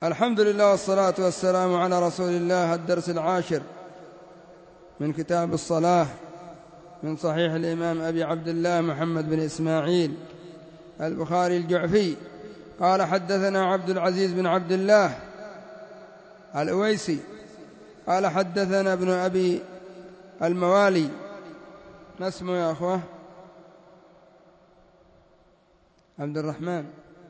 الحمد لله والصلاة والسلام على رسول الله. الدرس 10 من كتاب الصلاة من صحيح الإمام أبي عبد الله محمد بن إسماعيل البخاري الجعفي قال: حدثنا عبد العزيز بن عبد الله الأويسي قال: حدثنا ابن أبي الموالي. ما اسمه يا أخوة؟ عبد الرحمن.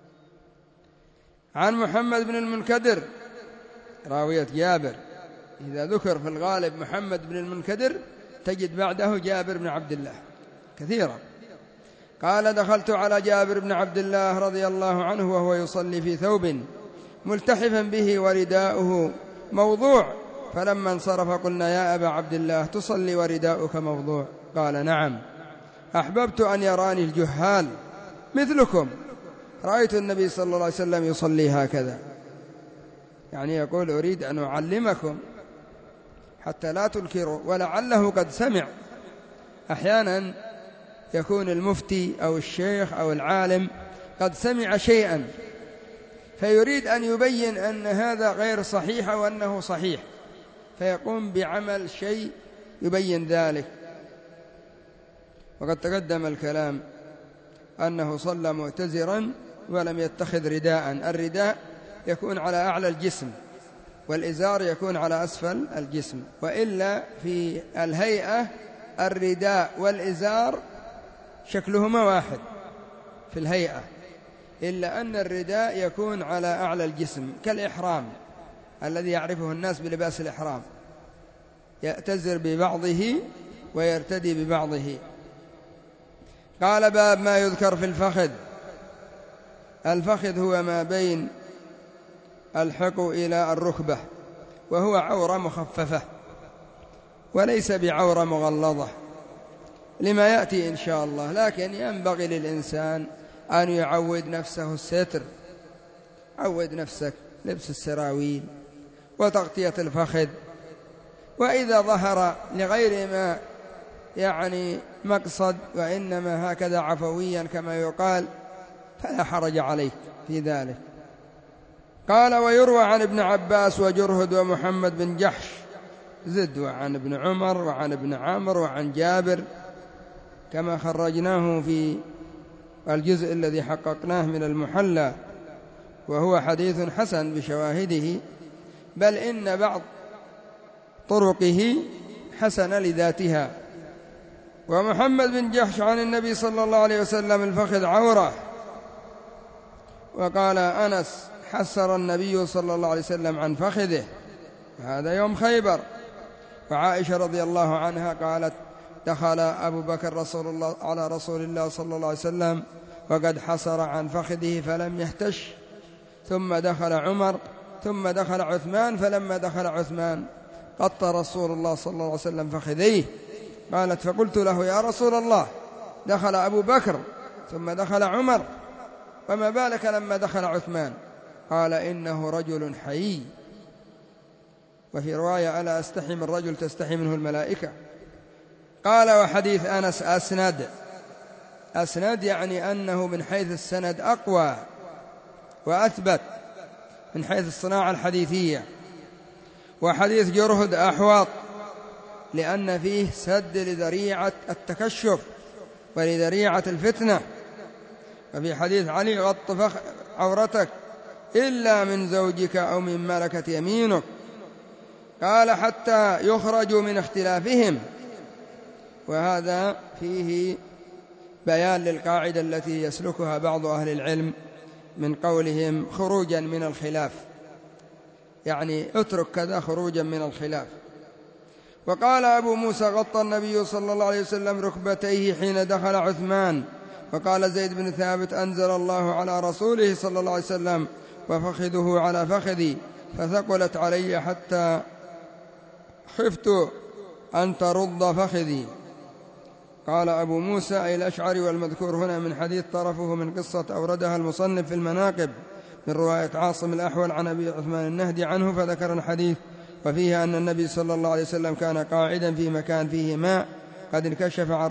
عن محمد بن المنكدر راوية جابر. إذا ذكر في الغالب محمد بن المنكدر تجد بعده جابر بن عبد الله كثيرا. قال: دخلت على جابر بن عبد الله رضي الله عنه وهو يصلي في ثوب ملتحفا به ورداؤه موضوع، فلما انصرف قلنا: يا أبا عبد الله تصلي ورداؤك موضوع؟ قال: نعم، أحببت أن يراني الجهال مثلكم، رأيت النبي صلى الله عليه وسلم يصلي هكذا. يعني يقول: أريد أن أعلمكم حتى لا تنكروا. ولعله قد سمع. أحيانا يكون المفتي أو الشيخ أو العالم قد سمع شيئا فيريد أن يبين أن هذا غير صحيح أو أنه صحيح، فيقوم بعمل شيء يبين ذلك. وقد تقدم الكلام أنه صلى معتزرا ولم يتخذ رداء. الرداء يكون على أعلى الجسم والإزار يكون على أسفل الجسم، وإلا في الهيئة الرداء والإزار شكلهما واحد في الهيئة، إلا أن الرداء يكون على أعلى الجسم كالإحرام الذي يعرفه الناس بلباس الإحرام، يأتزر ببعضه ويرتدي ببعضه. قال: باب ما يذكر في الفخذ. الفخذ هو ما بين الحقو إلى الركبة، وهو عورة مخففة وليس بعورة مغلظة لما يأتي إن شاء الله، لكن ينبغي للإنسان أن يعود نفسه الستر. عود نفسك لبس السراويل وتغطية الفخذ، وإذا ظهر لغير ما يعني مقصد وإنما هكذا عفويا كما يقال فلا حرج عليك في ذلك. قال: ويروى عن ابن عباس وجرهد ومحمد بن جحش زد، وعن ابن عمر وعن ابن عمرو وعن جابر كما خرجناه في الجزء الذي حققناه من المحلى، وهو حديث حسن بشواهده، بل إن بعض طرقه حسن لذاتها. ومحمد بن جحش عن النبي صلى الله عليه وسلم: الفخذ عورة. وقال أنس: حسر النبي صلى الله عليه وسلم عن فخذه، هذا يوم خيبر. وعائشة رضي الله عنها قالت: دخل أبو بكر على رسول الله صلى الله عليه وسلم وقد حسر عن فخذه فلم يهتش، ثم دخل عمر، ثم دخل عثمان، فلما دخل عثمان قط رسول الله صلى الله عليه وسلم فخذيه. قالت: فقلت له: يا رسول الله، دخل أبو بكر ثم دخل عمر، وما بالك لما دخل عثمان؟ قال: إنه رجل حيي. وفي رواية: ألا أستحي من رجل تستحي منه الملائكة. قال: وحديث أنس أسند يعني أنه من حيث السند أقوى وأثبت من حيث الصناعة الحديثية. وحديث جرهد أحوط لأن فيه سد لذريعة التكشف ولذريعة الفتنة. وفي حديث علي: غط عورتك إلا من زوجك أو من ملكة يمينك. قال: حتى يخرجوا من اختلافهم. وهذا فيه بيان للقاعدة التي يسلكها بعض أهل العلم من قولهم خروجا من الخلاف، يعني اترك كذا خروجا من الخلاف. وقال أبو موسى: غطى النبي صلى الله عليه وسلم ركبتيه حين دخل عثمان. وقال زيد بن ثابت: أنزل الله على رسوله صلى الله عليه وسلم: وفخذه على فخذي، فثقلت علي حتى خفت أن ترض فخذي. قال أبو موسى أي الأشعري، والمذكور هنا من حديث طرفه من قصة أوردها المصنف في المناقب من رواية عاصم الأحول عن أبي عثمان النهدي عنه، فذكر الحديث وفيه أن النبي صلى الله عليه وسلم كان قاعدا في مكان فيه ماء قد انكشف عن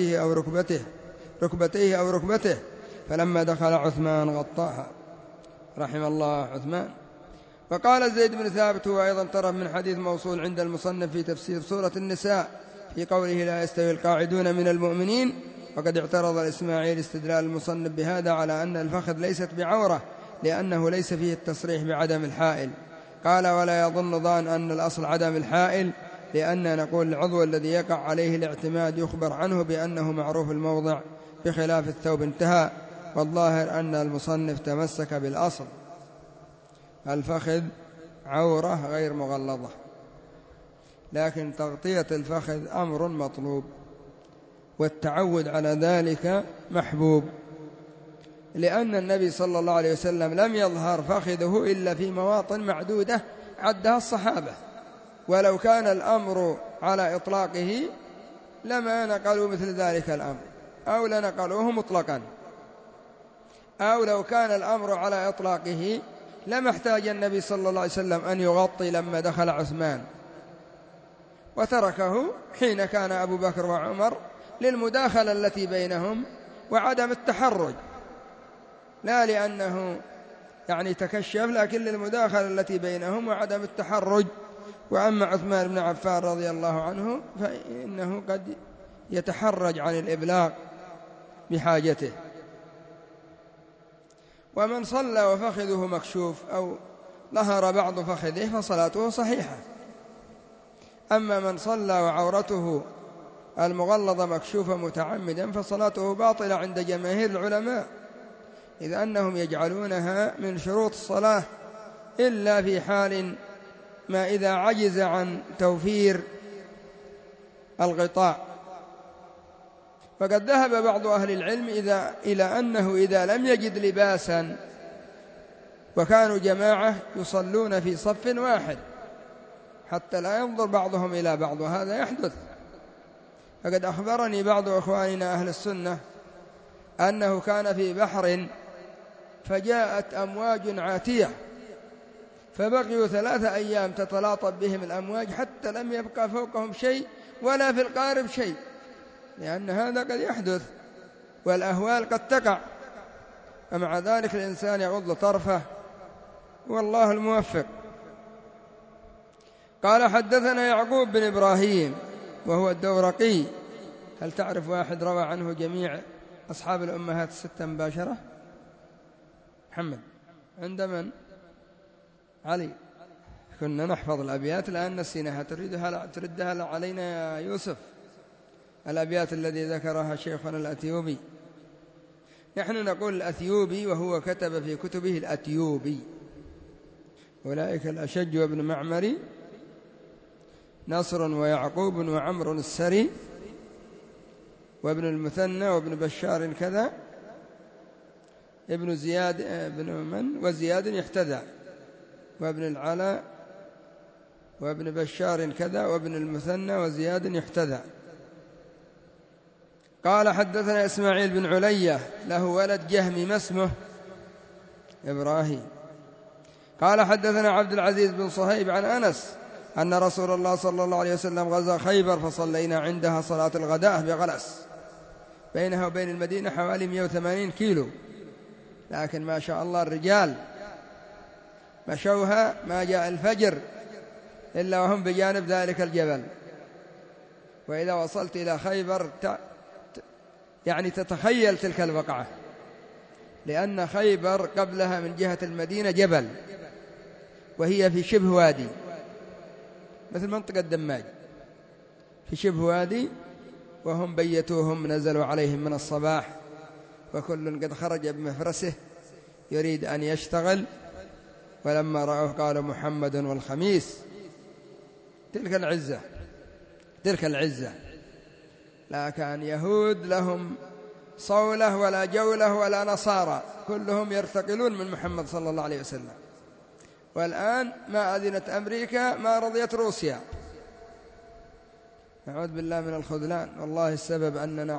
ركبتيه أو ركبته، فلما دخل عثمان غطاها، رحم الله عثمان. وقال زيد بن ثابت هو أيضا طرف من حديث موصول عند المصنف في تفسير سورة النساء في قوله لا يستوي القاعدون من المؤمنين، وقد اعترض الإسماعيلي استدلال المصنف بهذا على أن الفخذ ليست بعورة لأنه ليس فيه التصريح بعدم الحائل. قال ولا يظن ظان أن الأصل عدم الحائل، لأن نقول العضو الذي يقع عليه الاعتماد يخبر عنه بأنه معروف الموضع بخلاف الثوب. انتهى. والظاهر أن المصنف تمسك بالأصل، الفخذ عورة غير مغلظة، لكن تغطية الفخذ أمر مطلوب، والتعود على ذلك محبوب، لأن النبي صلى الله عليه وسلم لم يظهر فخذه إلا في مواطن معدودة عدها الصحابة، ولو كان الأمر على إطلاقه لما نقلوا مثل ذلك الأمر، أو لنقلوه مطلقا، أو لو كان الأمر على إطلاقه لما احتاج النبي صلى الله عليه وسلم أن يغطي لما دخل عثمان، وتركه حين كان أبو بكر وعمر للمداخلة التي بينهم وعدم التحرج، لا لأنه يعني تكشف، لكن للمداخلة التي بينهم وعدم التحرج. وأما عثمان بن عفان رضي الله عنه فإنه قد يتحرج عن الإبلاغ بحاجته. ومن صلى وفخذه مكشوف أو ظهر بعض فخذه فصلاته صحيحة. أما من صلى وعورته المغلظة مكشوفة متعمدا فصلاته باطلة عند جماهير العلماء، إذ أنهم يجعلونها من شروط الصلاة إلا في حال ما إذا عجز عن توفير الغطاء. فقد ذهب بعض أهل العلم إلى أنه إذا لم يجد لباسا وكانوا جماعة يصلون في صف واحد حتى لا ينظر بعضهم إلى بعض، وهذا يحدث. فقد أخبرني بعض أخواننا أهل السنة أنه كان في بحر فجاءت أمواج عاتية، فبقيوا 3 أيام تتلاطم بهم الأمواج حتى لم يبقى فوقهم شيء ولا في القارب شيء، لأن هذا قد يحدث والأهوال قد تقع، ومع ذلك الإنسان يغض طرفه والله الموفق. قال حدثنا يعقوب بن إبراهيم وهو الدورقي. هل تعرف واحد روى عنه جميع أصحاب الأمهات الستة مباشرة؟ محمد عند من؟ علي. كنا نحفظ الأبيات الآن نسيناها، تردها علينا يا يوسف، الأبيات الذي ذكرها شيخنا الأثيوبي. نحن نقول الأثيوبي وهو كتب في كتبه الأثيوبي. أولئك الأشج وابن معمري، نصر ويعقوب وعمر السري وابن المثنى وابن بشار كذا، ابن زياد ابن من وزياد يحتذى، وابن العلاء وابن بشار كذا، وابن المثنى وزياد يحتذى. قال حدثنا إسماعيل بن علية له ولد جهمي ما اسمه؟ إبراهيم. قال حدثنا عبد العزيز بن صهيب عن أنس أن رسول الله صلى الله عليه وسلم غزا خيبر فصلينا عندها صلاة الغداء بغلس، بينها وبين المدينة حوالي 180 كيلو، لكن ما شاء الله الرجال مشوها ما جاء الفجر إلا وهم بجانب ذلك الجبل. وإذا وصلت إلى خيبر يعني تتخيل تلك الوقعة، لأن خيبر قبلها من جهة المدينة جبل، وهي في شبه وادي مثل منطقة دماج، في شبه وادي، وهم بيتوهم نزلوا عليهم من الصباح، وكل قد خرج بمفرسه يريد أن يشتغل، ولما رأوه قالوا محمد والخميس. تلك العزة لا كان يهود لهم صولة ولا جولة ولا نصارى، كلهم يرتقلون من محمد صلى الله عليه وسلم. والآن ما أذنت أمريكا ما رضيت روسيا، نعوذ بالله من الخذلان. والله السبب أننا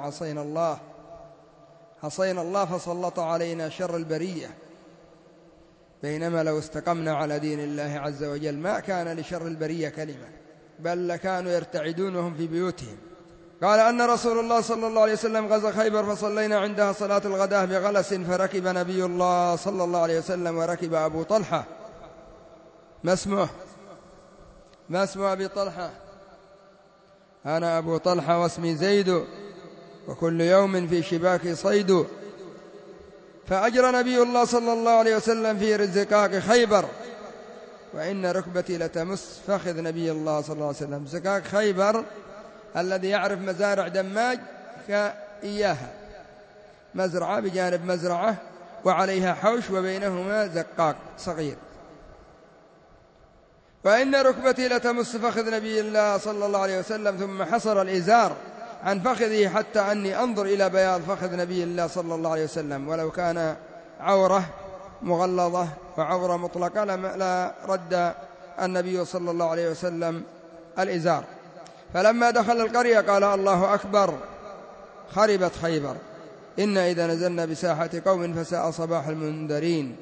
عصينا الله فسلط علينا شر البرية، بينما لو استقمنا على دين الله عز وجل ما كان لشر البرية كلمة، بل لكانوا يرتعدون وهم في بيوتهم. قال أن رسول الله صلى الله عليه وسلم غزا خيبر فصلينا عندها صلاة الغداء بغلس، فركب نبي الله صلى الله عليه وسلم وركب أبو طلحة ما اسمه؟ ما اسم أبي طلحة؟ أنا أبو طلحة واسمي زيد، وكل يوم في شباك صيد. فأجرى نبي الله صلى الله عليه وسلم في رزقاق خيبر، وإن ركبتي لتمس فخذ نبي الله صلى الله عليه وسلم. زقاق خيبر الذي يعرف مزارع دماج كإياها، مزرعة بجانب مزرعة وعليها حوش وبينهما زقاق صغير. وإن ركبتي لتمس فخذ نبي الله صلى الله عليه وسلم، ثم حصر الإزار عن فخذه حتى أني أنظر إلى بياض فخذ نبي الله صلى الله عليه وسلم، ولو كان عورة مغلظة وعورة مطلقة لا رد النبي صلى الله عليه وسلم الإزار. فلما دخل القرية قال الله أكبر، خربت خيبر، إن إذا نزلنا بساحة قوم فساء صباح المنذرين.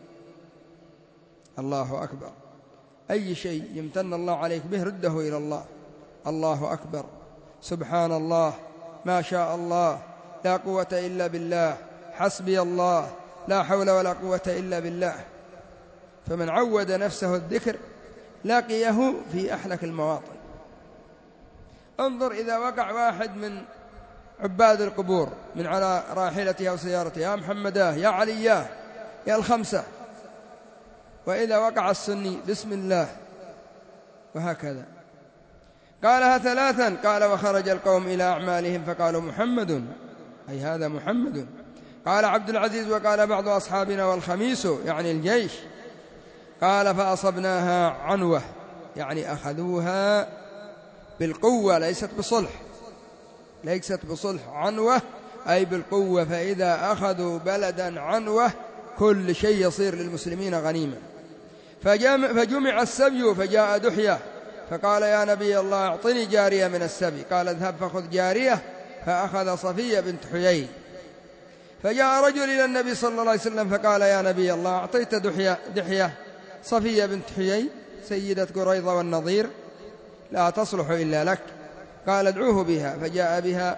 الله أكبر. أي شيء يمتن الله عليك به رده إلى الله. الله أكبر، سبحان الله، ما شاء الله، لا قوة إلا بالله، حسبي الله، لا حول ولا قوة إلا بالله. فمن عود نفسه الذكر لقيه في أحلك المواطن. انظر إذا وقع واحد من عباد القبور من على راحلته أو سيارته، يا محمداه، يا علياه، يا الخمسة. وإذا وقع السني بسم الله، وهكذا. قالها ثلاثا، قال وخرج القوم إلى أعمالهم فقالوا محمد، أي هذا محمد. قال عبد العزيز وقال بعض أصحابنا والخميس، يعني الجيش. قال فأصبناها عنوة، يعني أخذوها بالقوة، ليست بصلح، ليست بصلح، عنوة أي بالقوة. فإذا أخذوا بلدا عنوة كل شيء يصير للمسلمين غنيمة. فجمع السبي فجاء دحية فقال يا نبي الله أعطني جارية من السبي. قال اذهب فخذ جارية، فأخذ صفية بنت حيي. فجاء رجل إلى النبي صلى الله عليه وسلم فقال يا نبي الله أعطيت دحية صفية بنت حيي سيدة قريظة والنضير، لا تصلح إلا لك. قال ادعوه بها، فجاء بها.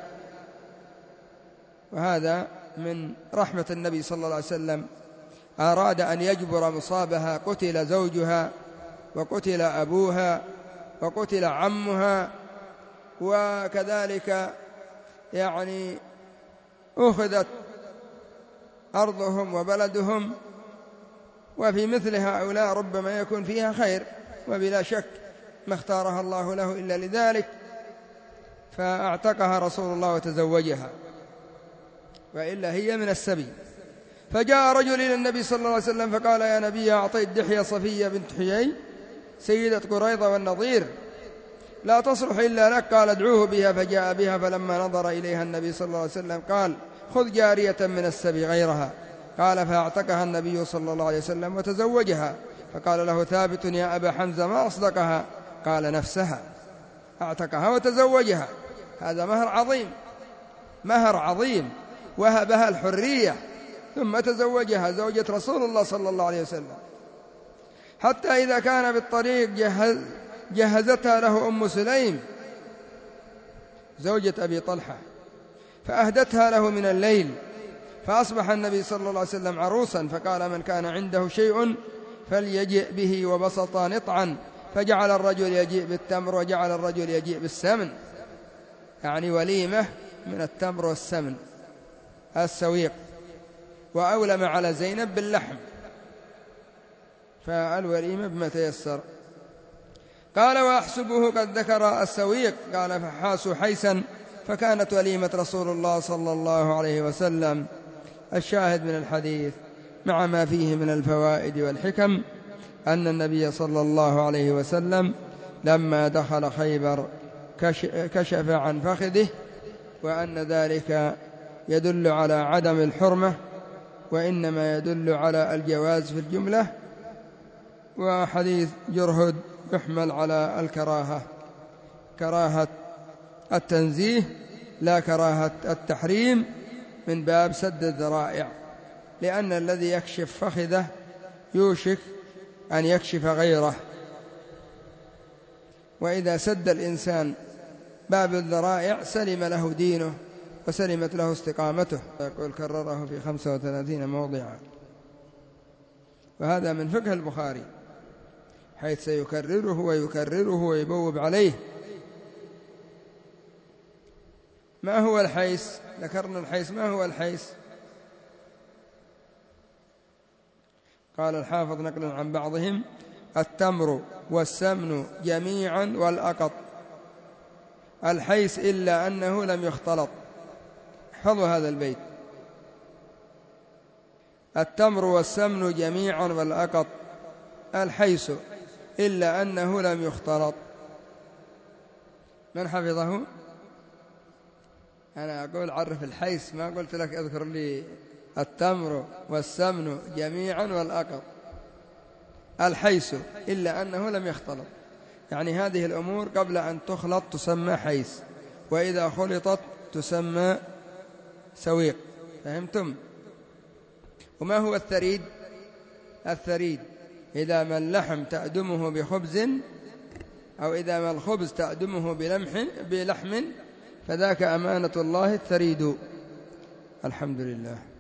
وهذا من رحمة النبي صلى الله عليه وسلم، أراد أن يجبر مصابها، قتل زوجها وقتل أبوها وقتل عمها، وكذلك يعني أخذت أرضهم وبلدهم. وفي مثل هؤلاء ربما يكون فيها خير، وبلا شك ما اختارها الله له إلا لذلك، فأعتقها رسول الله وتزوجها، وإلا هي من السبي. فجاء رجل إلى النبي صلى الله عليه وسلم فقال يا نبي أعطيت دحية صفية بنت حيي سيدة قريظة والنضير، لا تصلح إلا لك. قال ادعوه بها، فجاء بها. فلما نظر إليها النبي صلى الله عليه وسلم قال خذ جارية من السبي غيرها. قال فأعتقها النبي صلى الله عليه وسلم وتزوجها. فقال له ثابت يا أبا حمزة ما أصدقها؟ قال نفسها، أعتقها وتزوجها. هذا مهر عظيم، مهر عظيم، وهبها الحرية ثم تزوجها، زوجة رسول الله صلى الله عليه وسلم. حتى إذا كان بالطريق جهزتها له أم سليم زوجة أبي طلحة، فأهدتها له من الليل. فأصبح النبي صلى الله عليه وسلم عروسا، فقال من كان عنده شيء فليجئ به، وبسط نطعا، فجعل الرجل يجيء بالتمر وجعل الرجل يجيء بالسمن، يعني وليمة من التمر والسمن السويق. وأولم على زينب باللحم، فالوليمة بما تيسر. قال وأحسبه قد ذكر السويق، قال فحاسوا حيسا، فكانت وليمة رسول الله صلى الله عليه وسلم. الشاهد من الحديث مع ما فيه من الفوائد والحكم أن النبي صلى الله عليه وسلم لما دخل خيبر كشف عن فخذه، وأن ذلك يدل على عدم الحرمة، وإنما يدل على الجواز في الجملة. وحديث جرهد يحمل على الكراهة، كراهة التنزيه لا كراهة التحريم، من باب سد الذرائع، لأن الذي يكشف فخذه يوشك أن يكشف غيره. وإذا سد الإنسان باب الذرائع سلم له دينه وسلمت له استقامته. يقول كرره في 35 موضعا. وهذا من فقه البخاري، حيث سيكرره ويكرره ويبوب عليه. ما هو الحيس؟ ذكرنا الحيس، ما هو الحيس؟ قال الحافظ نقلا عن بعضهم: التمر والسمن جميعا والأقط. الحيس إلا أنه لم يختلط. احفظوا هذا البيت: التمر والسمن جميعا والأقط، الحيس إلا أنه لم يختلط. من حفظه؟ أنا أقول عرف الحيس، ما قلت لك اذكر لي التمر والسمن جميعا والأقط. الحيس إلا أنه لم يختلط، يعني هذه الأمور قبل أن تخلط تسمى حيس، وإذا خلطت تسمى سويق. فهمتم؟ وما هو الثريد؟ الثريد إذا ما اللحم تأدمه بخبز، أو إذا ما الخبز تأدمه بلحم، فذاك أمانة الله الثريد. الحمد لله.